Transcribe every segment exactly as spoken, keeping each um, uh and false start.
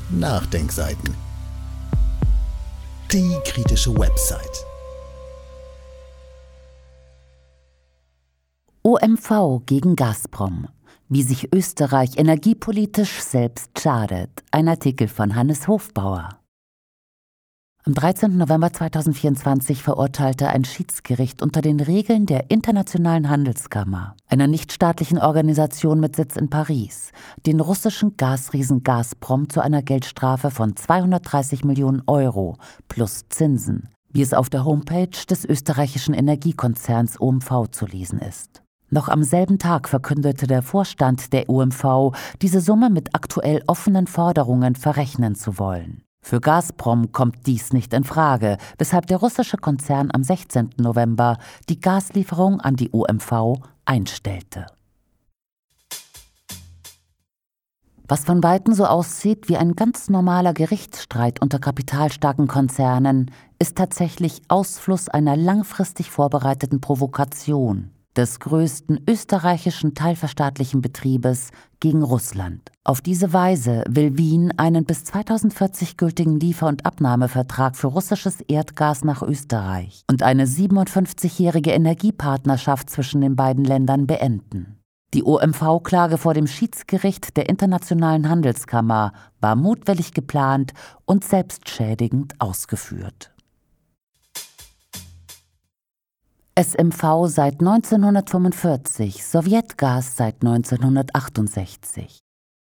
Nachdenkseiten. Die kritische Website. O M V gegen Gazprom. Wie sich Österreich energiepolitisch selbst schadet. Ein Artikel von Hannes Hofbauer. Am dreizehnten November zweitausendvierundzwanzig verurteilte ein Schiedsgericht unter den Regeln der Internationalen Handelskammer, einer nichtstaatlichen Organisation mit Sitz in Paris, den russischen Gasriesen Gazprom zu einer Geldstrafe von zweihundertdreißig Millionen Euro plus Zinsen, wie es auf der Homepage des österreichischen Energiekonzerns O M V zu lesen ist. Noch am selben Tag verkündete der Vorstand der O M V, diese Summe mit aktuell offenen Forderungen verrechnen zu wollen. Für Gazprom kommt dies nicht in Frage, weshalb der russische Konzern am sechzehnten November die Gaslieferung an die O M V einstellte. Was von Weitem so aussieht wie ein ganz normaler Gerichtsstreit unter kapitalstarken Konzernen, ist tatsächlich Ausfluss einer langfristig vorbereiteten Provokation des größten österreichischen teilverstaatlichen Betriebes gegen Russland. Auf diese Weise will Wien einen bis zweitausendvierzig gültigen Liefer- und Abnahmevertrag für russisches Erdgas nach Österreich und eine siebenundfünfzigjährige Energiepartnerschaft zwischen den beiden Ländern beenden. Die O M V-Klage vor dem Schiedsgericht der Internationalen Handelskammer war mutwillig geplant und selbstschädigend ausgeführt. S M V seit neunzehnhundertfünfundvierzig, Sowjetgas seit neunzehnhundertachtundsechzig.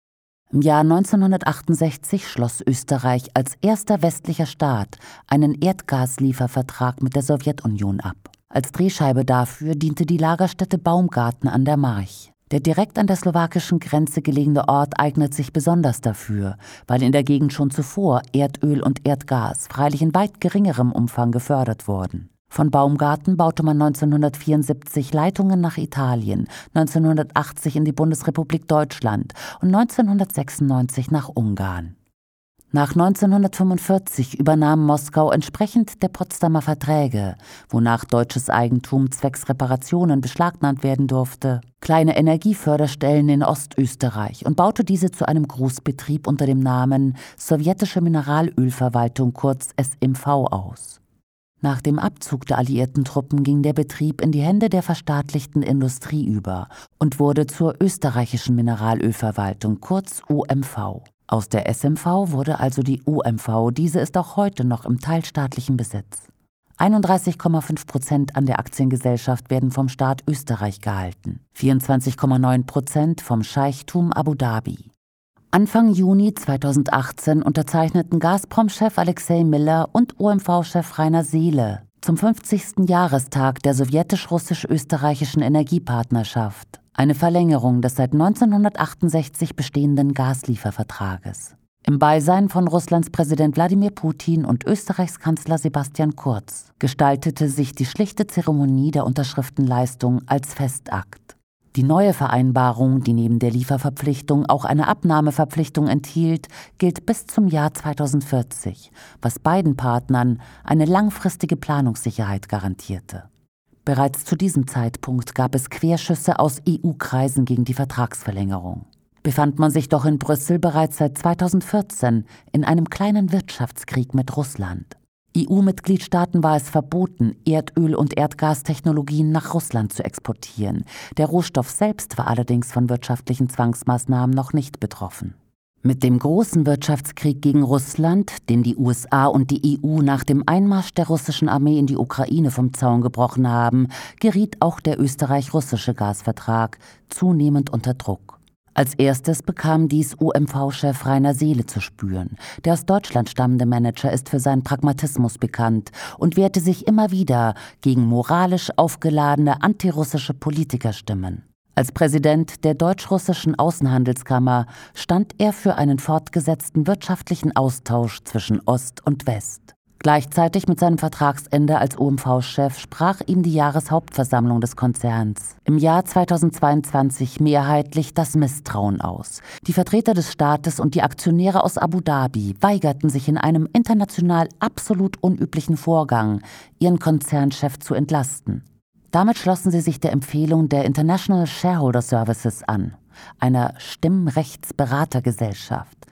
Im Jahr neunzehnhundertachtundsechzig schloss Österreich als erster westlicher Staat einen Erdgasliefervertrag mit der Sowjetunion ab. Als Drehscheibe dafür diente die Lagerstätte Baumgarten an der March. Der direkt an der slowakischen Grenze gelegene Ort eignet sich besonders dafür, weil in der Gegend schon zuvor Erdöl und Erdgas, freilich in weit geringerem Umfang, gefördert wurden. Von Baumgarten baute man neunzehnhundertvierundsiebzig Leitungen nach Italien, neunzehnhundertachtzig in die Bundesrepublik Deutschland und neunzehnhundertsechsundneunzig nach Ungarn. Nach neunzehnhundertfünfundvierzig übernahm Moskau entsprechend der Potsdamer Verträge, wonach deutsches Eigentum zwecks Reparationen beschlagnahmt werden durfte, kleine Energieförderstellen in Ostösterreich und baute diese zu einem Großbetrieb unter dem Namen Sowjetische Mineralölverwaltung kurz S M V aus. Nach dem Abzug der alliierten Truppen ging der Betrieb in die Hände der verstaatlichten Industrie über und wurde zur österreichischen Mineralölverwaltung, kurz O M V. Aus der S M V wurde also die O M V, diese ist auch heute noch im teilstaatlichen Besitz. einunddreißig Komma fünf Prozent an der Aktiengesellschaft werden vom Staat Österreich gehalten, vierundzwanzig Komma neun Prozent vom Scheichtum Abu Dhabi. Anfang Juni zweitausendachtzehn unterzeichneten Gazprom-Chef Alexei Miller und O M V-Chef Rainer Seele zum fünfzigsten Jahrestag der sowjetisch-russisch-österreichischen Energiepartnerschaft eine Verlängerung des seit neunzehnhundertachtundsechzig bestehenden Gasliefervertrages. Im Beisein von Russlands Präsident Wladimir Putin und Österreichs Kanzler Sebastian Kurz gestaltete sich die schlichte Zeremonie der Unterschriftenleistung als Festakt. Die neue Vereinbarung, die neben der Lieferverpflichtung auch eine Abnahmeverpflichtung enthielt, gilt bis zum Jahr zweitausendvierzig, was beiden Partnern eine langfristige Planungssicherheit garantierte. Bereits zu diesem Zeitpunkt gab es Querschüsse aus E U-Kreisen gegen die Vertragsverlängerung. Befand man sich doch in Brüssel bereits seit zweitausendvierzehn in einem kleinen Wirtschaftskrieg mit Russland. E U-Mitgliedstaaten war es verboten, Erdöl- und Erdgastechnologien nach Russland zu exportieren. Der Rohstoff selbst war allerdings von wirtschaftlichen Zwangsmaßnahmen noch nicht betroffen. Mit dem großen Wirtschaftskrieg gegen Russland, den die U S A und die E U nach dem Einmarsch der russischen Armee in die Ukraine vom Zaun gebrochen haben, geriet auch der österreich-russische Gasvertrag zunehmend unter Druck. Als erstes bekam dies O M V-Chef Rainer Seele zu spüren. Der aus Deutschland stammende Manager ist für seinen Pragmatismus bekannt und wehrte sich immer wieder gegen moralisch aufgeladene antirussische Politikerstimmen. Als Präsident der deutsch-russischen Außenhandelskammer stand er für einen fortgesetzten wirtschaftlichen Austausch zwischen Ost und West. Gleichzeitig mit seinem Vertragsende als O M V-Chef sprach ihm die Jahreshauptversammlung des Konzerns im Jahr zweitausendzweiundzwanzig mehrheitlich das Misstrauen aus. Die Vertreter des Staates und die Aktionäre aus Abu Dhabi weigerten sich in einem international absolut unüblichen Vorgang, ihren Konzernchef zu entlasten. Damit schlossen sie sich der Empfehlung der International Shareholder Services an, einer Stimmrechtsberatergesellschaft,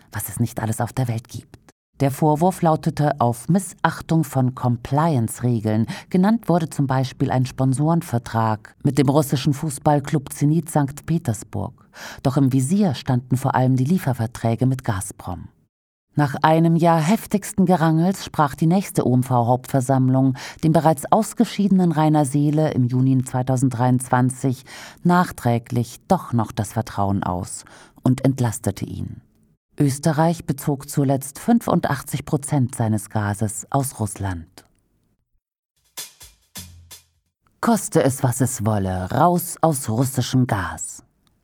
was es nicht alles auf der Welt gibt. Der Vorwurf lautete auf Missachtung von Compliance-Regeln. Genannt wurde zum Beispiel ein Sponsorenvertrag mit dem russischen Fußballclub Zenit Sankt Petersburg. Doch im Visier standen vor allem die Lieferverträge mit Gazprom. Nach einem Jahr heftigsten Gerangels sprach die nächste O M V-Hauptversammlung dem bereits ausgeschiedenen Rainer Seele im Juni zweitausenddreiundzwanzig nachträglich doch noch das Vertrauen aus und entlastete ihn. Österreich bezog zuletzt fünfundachtzig Prozent seines Gases aus Russland. Koste es, was es wolle, raus aus russischem Gas.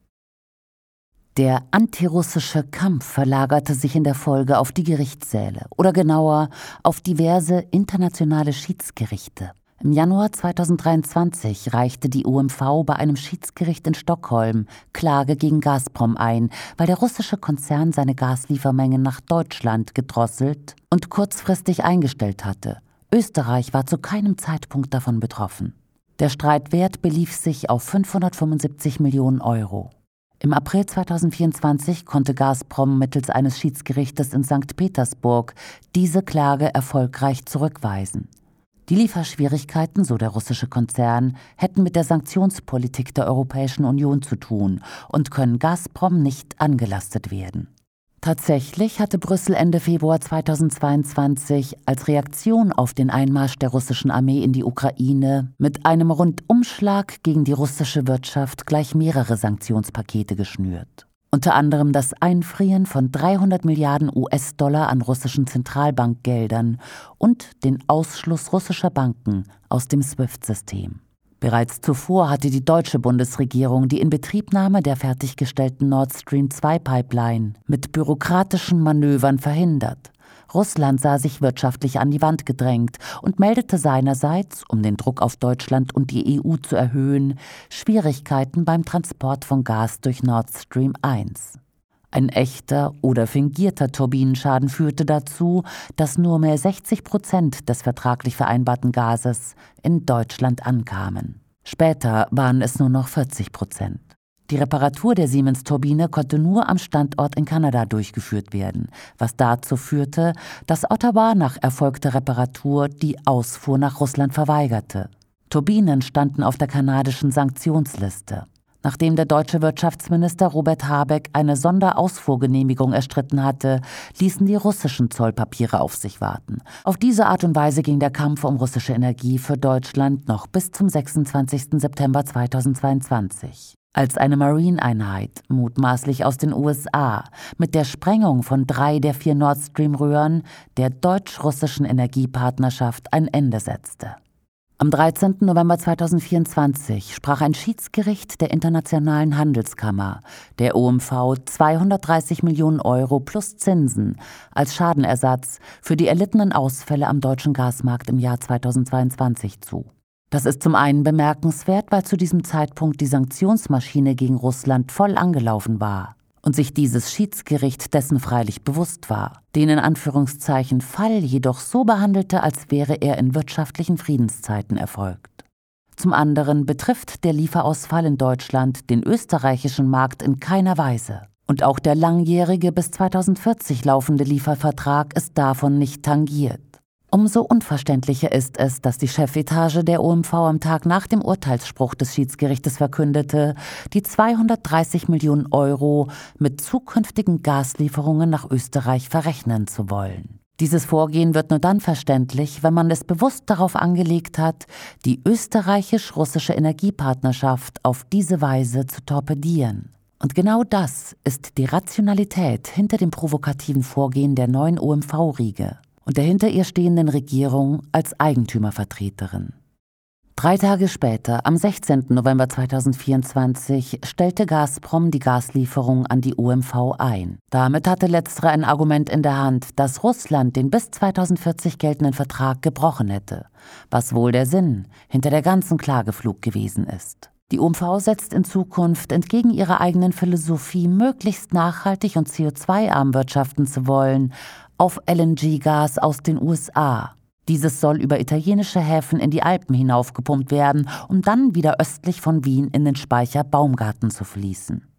Der antirussische Kampf verlagerte sich in der Folge auf die Gerichtssäle oder genauer auf diverse internationale Schiedsgerichte. Im Januar zweitausenddreiundzwanzig reichte die O M V bei einem Schiedsgericht in Stockholm Klage gegen Gazprom ein, weil der russische Konzern seine Gasliefermengen nach Deutschland gedrosselt und kurzfristig eingestellt hatte. Österreich war zu keinem Zeitpunkt davon betroffen. Der Streitwert belief sich auf fünfhundertfünfundsiebzig Millionen Euro. Im April zweitausendvierundzwanzig konnte Gazprom mittels eines Schiedsgerichtes in Sankt Petersburg diese Klage erfolgreich zurückweisen. Die Lieferschwierigkeiten, so der russische Konzern, hätten mit der Sanktionspolitik der Europäischen Union zu tun und können Gazprom nicht angelastet werden. Tatsächlich hatte Brüssel Ende Februar zweitausendzweiundzwanzig als Reaktion auf den Einmarsch der russischen Armee in die Ukraine mit einem Rundumschlag gegen die russische Wirtschaft gleich mehrere Sanktionspakete geschnürt. Unter anderem das Einfrieren von dreihundert Milliarden U S-Dollar an russischen Zentralbankgeldern und den Ausschluss russischer Banken aus dem SWIFT-System. Bereits zuvor hatte die deutsche Bundesregierung die Inbetriebnahme der fertiggestellten Nord Stream zwei Pipeline mit bürokratischen Manövern verhindert. Russland sah sich wirtschaftlich an die Wand gedrängt und meldete seinerseits, um den Druck auf Deutschland und die E U zu erhöhen, Schwierigkeiten beim Transport von Gas durch Nord Stream eins. Ein echter oder fingierter Turbinenschaden führte dazu, dass nur mehr sechzig Prozent des vertraglich vereinbarten Gases in Deutschland ankamen. Später waren es nur noch vierzig Prozent. Die Reparatur der Siemens-Turbine konnte nur am Standort in Kanada durchgeführt werden, was dazu führte, dass Ottawa nach erfolgter Reparatur die Ausfuhr nach Russland verweigerte. Turbinen standen auf der kanadischen Sanktionsliste. Nachdem der deutsche Wirtschaftsminister Robert Habeck eine Sonderausfuhrgenehmigung erstritten hatte, ließen die russischen Zollpapiere auf sich warten. Auf diese Art und Weise ging der Kampf um russische Energie für Deutschland noch bis zum sechsundzwanzigsten September zweitausendzweiundzwanzig. Als eine Marine-Einheit, mutmaßlich aus den U S A, mit der Sprengung von drei der vier Nord Stream-Röhren der deutsch-russischen Energiepartnerschaft ein Ende setzte. Am dreizehnten November zweitausendvierundzwanzig sprach ein Schiedsgericht der Internationalen Handelskammer der O M V zweihundertdreißig Millionen Euro plus Zinsen als Schadenersatz für die erlittenen Ausfälle am deutschen Gasmarkt im Jahr zweitausendzweiundzwanzig zu. Das ist zum einen bemerkenswert, weil zu diesem Zeitpunkt die Sanktionsmaschine gegen Russland voll angelaufen war und sich dieses Schiedsgericht dessen freilich bewusst war, den in Anführungszeichen Fall jedoch so behandelte, als wäre er in wirtschaftlichen Friedenszeiten erfolgt. Zum anderen betrifft der Lieferausfall in Deutschland den österreichischen Markt in keiner Weise. Und auch der langjährige bis zweitausendvierzig laufende Liefervertrag ist davon nicht tangiert. Umso unverständlicher ist es, dass die Chefetage der O M V am Tag nach dem Urteilsspruch des Schiedsgerichtes verkündete, die zweihundertdreißig Millionen Euro mit zukünftigen Gaslieferungen nach Österreich verrechnen zu wollen. Dieses Vorgehen wird nur dann verständlich, wenn man es bewusst darauf angelegt hat, die österreichisch-russische Energiepartnerschaft auf diese Weise zu torpedieren. Und genau das ist die Rationalität hinter dem provokativen Vorgehen der neuen O M V-Riege und der hinter ihr stehenden Regierung als Eigentümervertreterin. Drei Tage später, am sechzehnten November zweitausendvierundzwanzig, stellte Gazprom die Gaslieferung an die O M V ein. Damit hatte letztere ein Argument in der Hand, dass Russland den bis zweitausendvierzig geltenden Vertrag gebrochen hätte, was wohl der Sinn hinter der ganzen Klageflug gewesen ist. Die O M V setzt in Zukunft entgegen ihrer eigenen Philosophie, möglichst nachhaltig und C O zwei arm wirtschaften zu wollen, auf L N G-Gas aus den U S A. Dieses soll über italienische Häfen in die Alpen hinaufgepumpt werden, um dann wieder östlich von Wien in den Speicher Baumgarten zu fließen.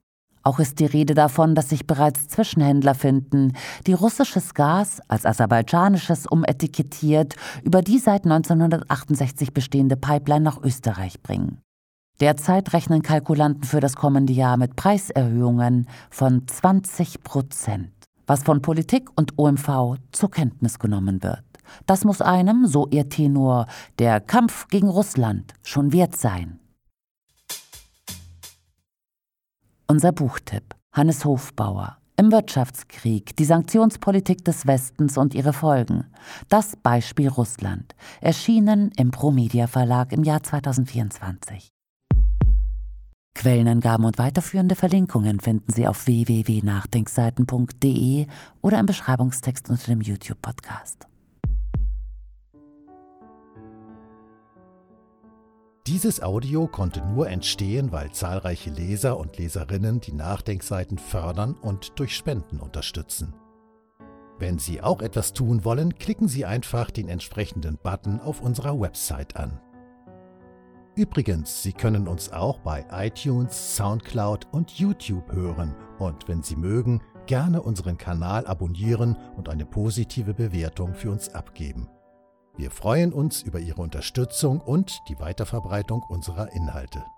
Auch ist die Rede davon, dass sich bereits Zwischenhändler finden, die russisches Gas als aserbaidschanisches umetikettiert über die seit neunzehnhundertachtundsechzig bestehende Pipeline nach Österreich bringen. Derzeit rechnen Kalkulanten für das kommende Jahr mit Preiserhöhungen von zwanzig Prozent, was von Politik und O M V zur Kenntnis genommen wird. Das muss einem, so ihr Tenor, der Kampf gegen Russland schon wert sein. Unser Buchtipp: Hannes Hofbauer. Im Wirtschaftskrieg, die Sanktionspolitik des Westens und ihre Folgen. Das Beispiel Russland. Erschienen im Promedia Verlag im Jahr zweitausendvierundzwanzig. Quellenangaben und weiterführende Verlinkungen finden Sie auf w w w punkt nachdenkseiten punkt d e oder im Beschreibungstext unter dem YouTube-Podcast. Dieses Audio konnte nur entstehen, weil zahlreiche Leser und Leserinnen die Nachdenkseiten fördern und durch Spenden unterstützen. Wenn Sie auch etwas tun wollen, klicken Sie einfach den entsprechenden Button auf unserer Website an. Übrigens, Sie können uns auch bei iTunes, Soundcloud und YouTube hören und, wenn Sie mögen, gerne unseren Kanal abonnieren und eine positive Bewertung für uns abgeben. Wir freuen uns über Ihre Unterstützung und die Weiterverbreitung unserer Inhalte.